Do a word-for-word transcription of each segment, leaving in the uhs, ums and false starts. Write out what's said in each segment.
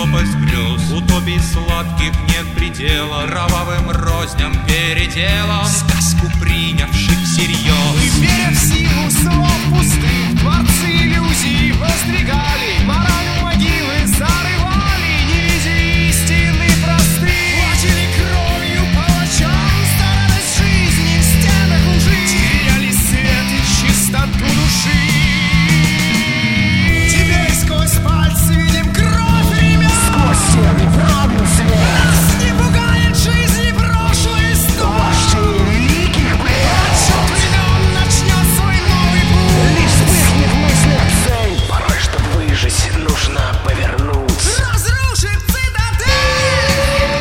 пропасть грез. Утопий сладких нет предела, кровавым розням передела, сказку принявших всерьез. Мы, веря в силу слов пустых, творцы иллюзий воздвигали, мораль могилы зарывали, не видя истины просты. Платили кровью палачам, старались жизни в стенах лжи, теряли свет и чистоту души. Теперь сквозь пальцы видим кровь имен, сквозь стены пробил свет. Нас не пугает жизни прошлой истории. Вождей великих племен, Отсчет времен начнет свой новый путь. лишь вспыхнет в мыслях цель. Порой, чтоб выжить, нужно повернуть. Разрушит цитадель.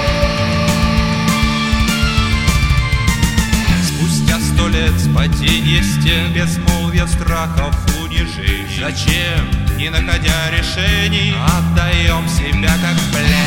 Спустя сто лет с падения стен, безмолвия страхов, унижений, зачем, не находя решений, отдаем себя как в плен?